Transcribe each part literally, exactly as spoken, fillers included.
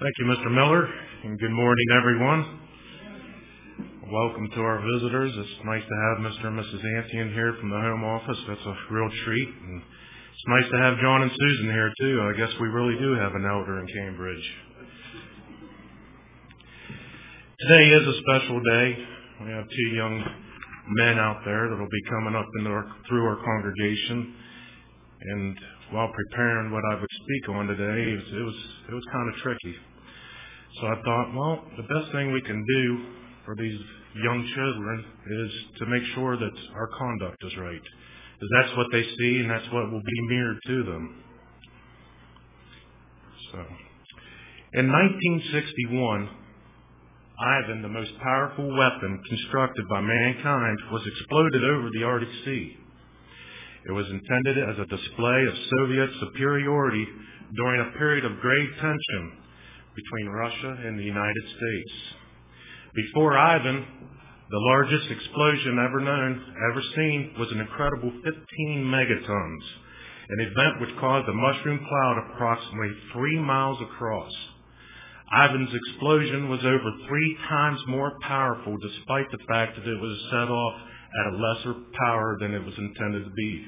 Thank you, Mister Miller, and good morning, everyone. Welcome to our visitors. It's nice to have Mister and Missus Antian here from the home office. That's a real treat. And it's nice to have John and Susan here, too. I guess we really do have an elder in Cambridge. Today is a special day. We have two young men out there that will be coming up in our, through our congregation. And while preparing what I would speak on today, it was, it was, it was kind of tricky. So I thought, well, the best thing we can do for these young children is to make sure that our conduct is right. Because that's what they see and that's what will be mirrored to them. So, in nineteen sixty-one, Ivan, the most powerful weapon constructed by mankind, was exploded over the Arctic Sea. It was intended as a display of Soviet superiority during a period of grave tension between Russia and the United States. Before Ivan, the largest explosion ever known, ever seen, was an incredible fifteen megatons, an event which caused a mushroom cloud approximately three miles across. Ivan's explosion was over three times more powerful, despite the fact that it was set off at a lesser power than it was intended to be.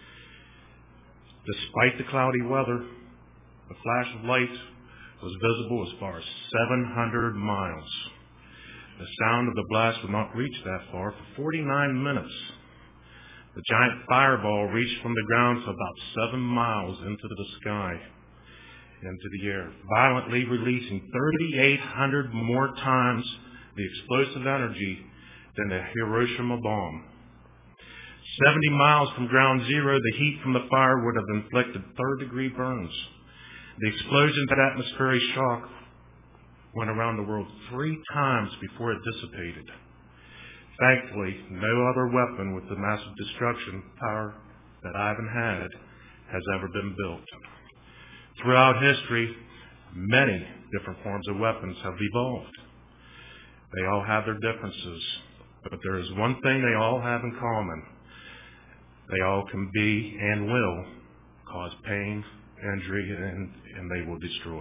Despite the cloudy weather, a flash of light was visible as far as seven hundred miles. The sound of the blast would not reach that far for forty-nine minutes. The giant fireball reached from the ground to about seven miles into the sky, into the air, violently releasing three thousand eight hundred more times the explosive energy than the Hiroshima bomb. seventy miles from ground zero, the heat from the fire would have inflicted third-degree burns. The explosion's atmospheric shock went around the world three times before it dissipated. Thankfully, no other weapon with the massive destruction power that Ivan had has ever been built. Throughout history, many different forms of weapons have evolved. They all have their differences, but there is one thing they all have in common. They all can be and will cause pain, injury, and, and they will destroy.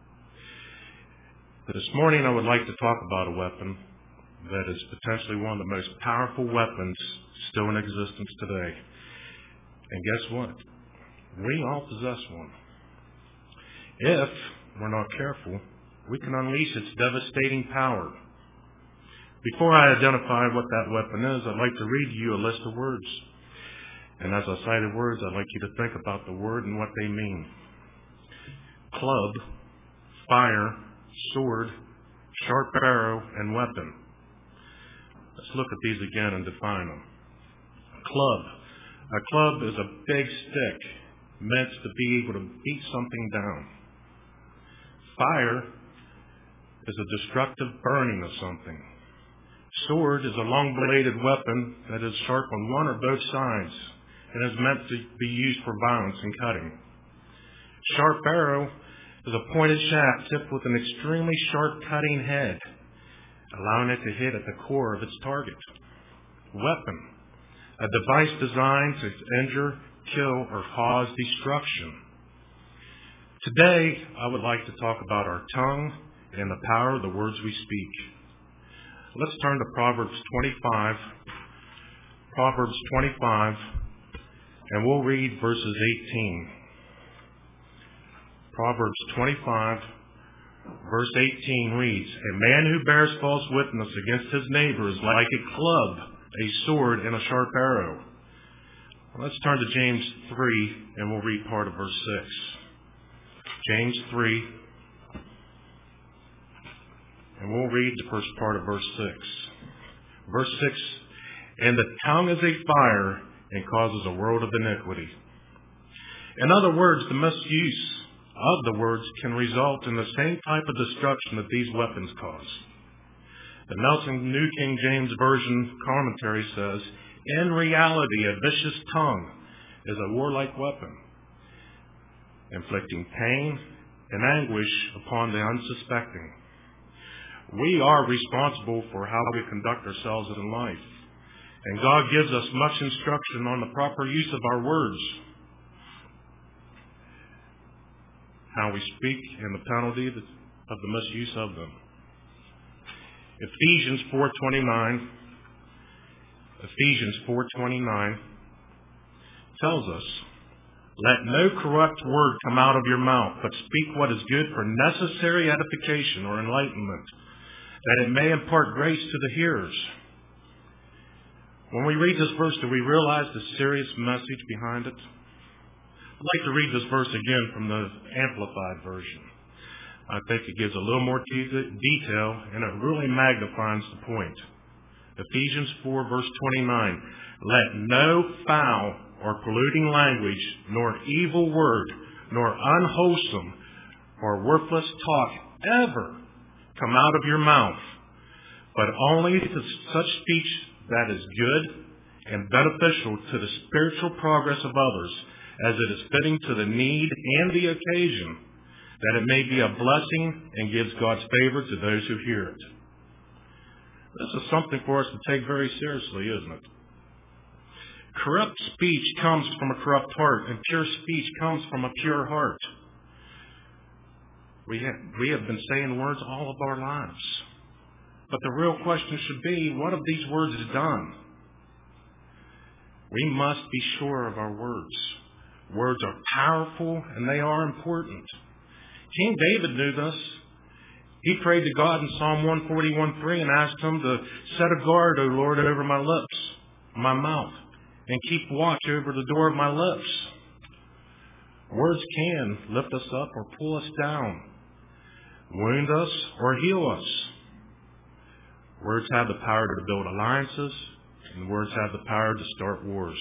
This morning I would like to talk about a weapon that is potentially one of the most powerful weapons still in existence today. And guess what? We all possess one. If we're not careful, we can unleash its devastating power. Before I identify what that weapon is, I'd like to read you a list of words. And as I cited words, I'd like you to think about the word and what they mean. Club, fire, sword, sharp arrow, and weapon. Let's look at these again and define them. Club. A club is a big stick meant to be able to beat something down. Fire is a destructive burning of something. Sword is a long-bladed weapon that is sharp on one or both sides and is meant to be used for violence and cutting. Sharp arrow is a pointed shaft tipped with an extremely sharp cutting head, allowing it to hit at the core of its target. Weapon, a device designed to injure, kill, or cause destruction. Today, I would like to talk about our tongue and the power of the words we speak. Let's turn to Proverbs twenty-five. Proverbs twenty-five, and we'll read verses eighteen. Proverbs twenty-five, verse eighteen reads, "A man who bears false witness against his neighbor is like a club, a sword, and a sharp arrow." Well, let's turn to James three, and we'll read part of verse six. James three, and we'll read the first part of verse six. Verse six, "And the tongue is a fire and causes a world of iniquity." In other words, the misuse of the words can result in the same type of destruction that these weapons cause. The Nelson New King James Version commentary says, "In reality, a vicious tongue is a warlike weapon, inflicting pain and anguish upon the unsuspecting." We are responsible for how we conduct ourselves in life, and God gives us much instruction on the proper use of our words. how we speak and the penalty that of the misuse of them. Ephesians four twenty-nine, Ephesians four twenty-nine tells us, "Let no corrupt word come out of your mouth, but speak what is good for necessary edification or enlightenment, that it may impart grace to the hearers." When we read this verse, do we realize the serious message behind it? I'd like to read this verse again from the Amplified Version. I think it gives a little more detail, and it really magnifies the point. Ephesians four, verse twenty-nine, "Let no foul or polluting language, nor evil word, nor unwholesome or worthless talk ever come out of your mouth, but only such speech that is good and beneficial to the spiritual progress of others, as it is fitting to the need and the occasion, that it may be a blessing and gives God's favor to those who hear it." This is something for us to take very seriously, isn't it? Corrupt speech comes from a corrupt heart, and pure speech comes from a pure heart. We have, we have been saying words all of our lives. But the real question should be, what have these words done? We must be sure of our words. Words are powerful, and they are important. King David knew this. He prayed to God in Psalm one forty-one three and asked him to set a guard, O Lord, over my lips, my mouth, and keep watch over the door of my lips. Words can lift us up or pull us down, wound us or heal us. Words have the power to build alliances, and words have the power to start wars.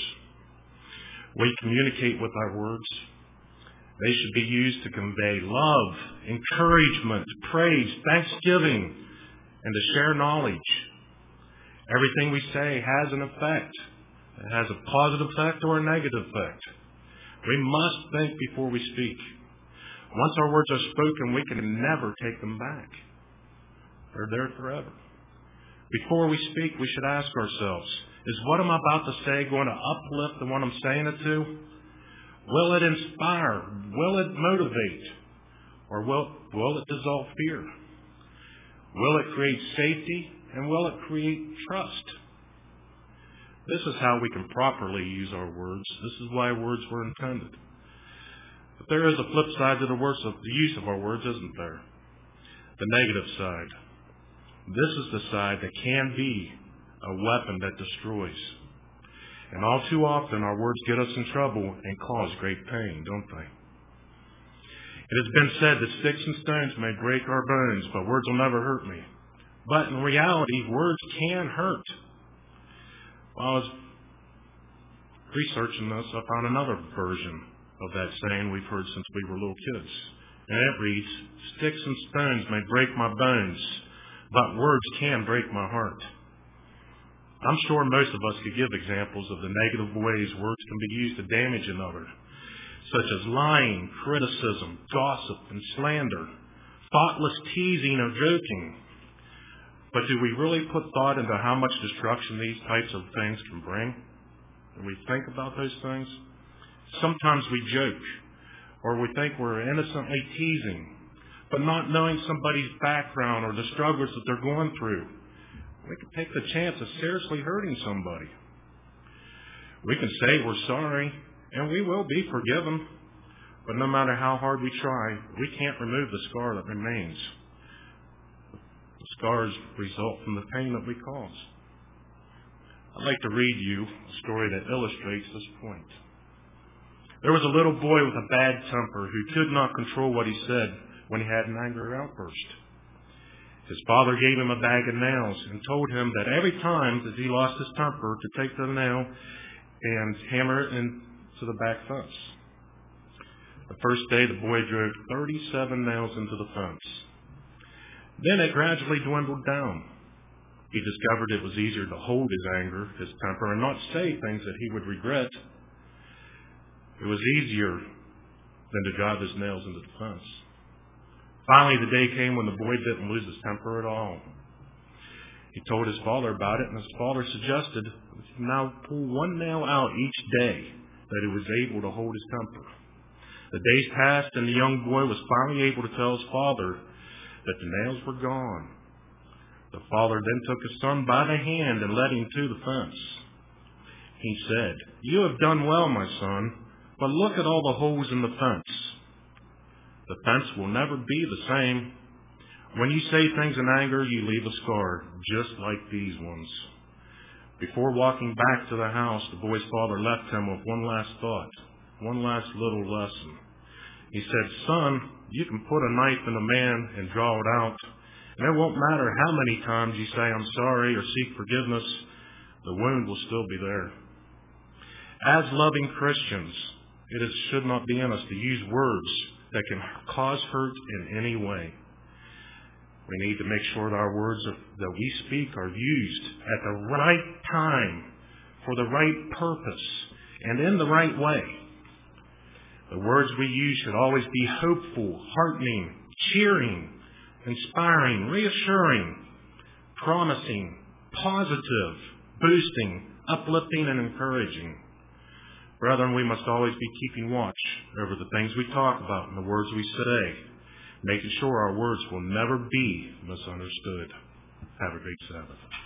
We communicate with our words. They should be used to convey love, encouragement, praise, thanksgiving, and to share knowledge. Everything we say has an effect. It has a positive effect or a negative effect. We must think before we speak. Once our words are spoken, we can never take them back. They're there forever. Before we speak, we should ask ourselves, is what I'm about to say going to uplift the one I'm saying it to? Will it inspire? Will it motivate? Or will, will it dissolve fear? Will it create safety? And will it create trust? This is how we can properly use our words. This is why words were intended. But there is a flip side to the, words of, the use of our words, isn't there? The negative side. This is the side that can be a weapon that destroys. And all too often our words get us in trouble and cause great pain, don't they? It has been said that sticks and stones may break our bones, but words will never hurt me. But in reality, words can hurt. While I was researching this, I found another version of that saying we've heard since we were little kids. And it reads, "Sticks and stones may break my bones, but words can break my heart." I'm sure most of us could give examples of the negative ways words can be used to damage another, such as lying, criticism, gossip, and slander, thoughtless teasing or joking. But do we really put thought into how much destruction these types of things can bring? Do we think about those things? Sometimes we joke, or we think we're innocently teasing, but not knowing somebody's background or the struggles that they're going through. We can take the chance of seriously hurting somebody. We can say we're sorry, and we will be forgiven, but no matter how hard we try, we can't remove the scar that remains. The scars result from the pain that we cause. I'd like to read you a story that illustrates this point. There was a little boy with a bad temper who could not control what he said when he had an angry outburst. His father gave him a bag of nails and told him that every time that he lost his temper to take the nail and hammer it into the back fence. The first day, the boy drove thirty-seven nails into the fence. Then it gradually dwindled down. He discovered it was easier to hold his anger, his temper, and not say things that he would regret. It was easier than to drive his nails into the fence. Finally, the day came when the boy didn't lose his temper at all. He told his father about it, and his father suggested he now pull one nail out each day that he was able to hold his temper. The days passed, and the young boy was finally able to tell his father but the nails were gone. The father then took his son by the hand and led him to the fence. He said, "You have done well, my son, but look at all the holes in the fence." The fence will never be the same. When you say things in anger, you leave a scar, just like these ones. Before walking back to the house, the boy's father left him with one last thought, one last little lesson. He said, "Son, you can put a knife in a man and draw it out, and it won't matter how many times you say I'm sorry or seek forgiveness, the wound will still be there." As loving Christians, it is, should not be in us to use words that can cause hurt in any way. We need to make sure that our words that we speak are used at the right time, for the right purpose, and in the right way. The words we use should always be hopeful, heartening, cheering, inspiring, reassuring, promising, positive, boosting, uplifting, and encouraging. Brethren, we must always be keeping watch over the things we talk about and the words we say, making sure our words will never be misunderstood. Have a great Sabbath.